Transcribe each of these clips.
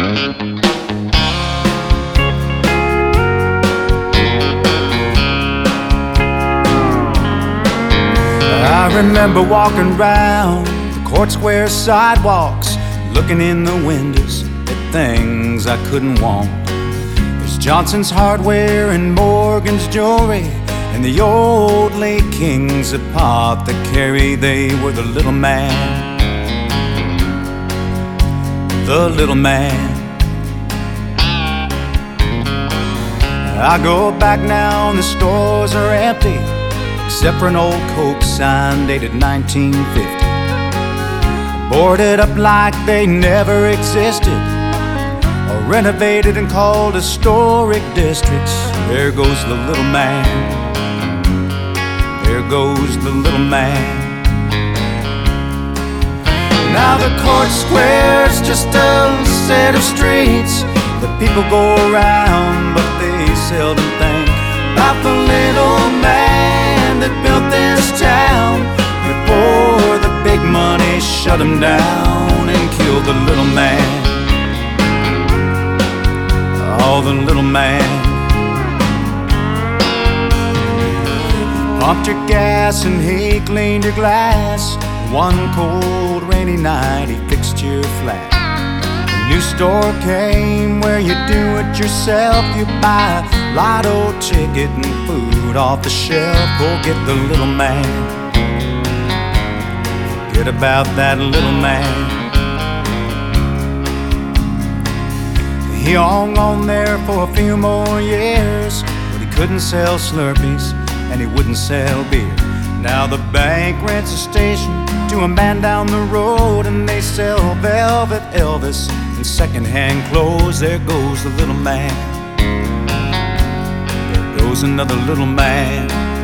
I remember walking round the Court Square sidewalks, looking in the windows at things I couldn't want. There's Johnson's Hardware and Morgan's Jewelry, and the old Lake King's Apothecary. They were the little man, the little man. I go back now and the stores are empty, except for an old Coke sign dated 1950, boarded up like they never existed, or renovated and called historic districts. There goes the little man, there goes the little man. Now the Court Square's just a set of streets that people go around, but they seldom think about the little man that built this town before the big money shut him down and killed the little man. Oh, the little man. He pumped your gas and he cleaned your glass. One cold rainy night he fixed your flat. A new store came where you do it yourself. You buy a lotto ticket and food off the shelf. Forget the little man, forget about that little man. He hung on there for a few more years, but he couldn't sell Slurpees and he wouldn't sell beer. Now the bank rents a station to a man down the road, and they sell Velvet Elvis and secondhand clothes. There goes the little man, there goes another little man.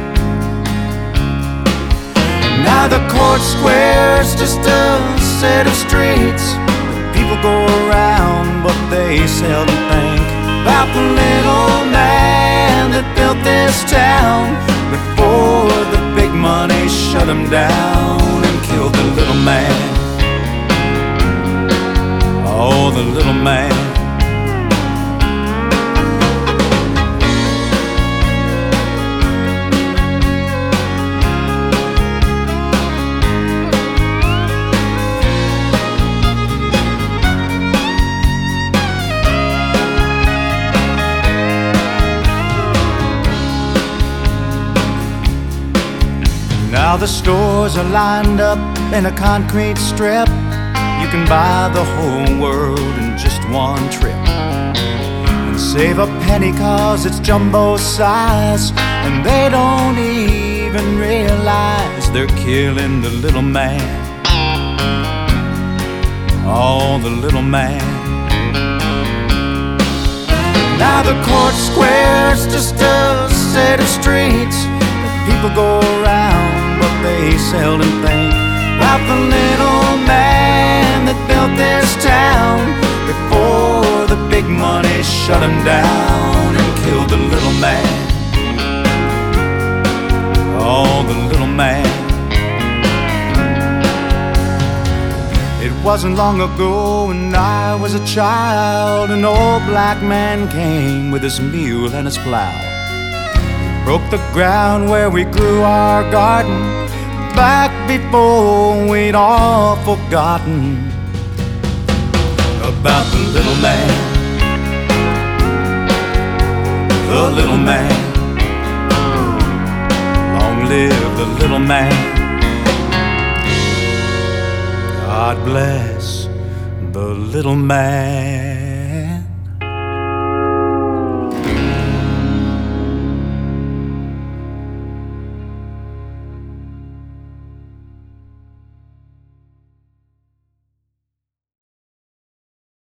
Now the Court Square's just a set of streets that people go around, but they seldom think about the little man that built this town before the big money shut him down and killed the little man. Oh, the little man. Now the stores are lined up in a concrete strip. You can buy the whole world in just one trip and save a penny 'cause it's jumbo size, and they don't even realize they're killing the little man. Oh, the little man. Now the Court Square's just a set of streets that people go around, but they seldom think about the little man that built this town before the big money shut him down and killed the little man. Oh, the little man. It wasn't long ago when I was a child, an old black man came with his mule and his plow. Broke the ground where we grew our garden back before we'd all forgotten about the little man, the little man. Long live the little man. God bless the little man.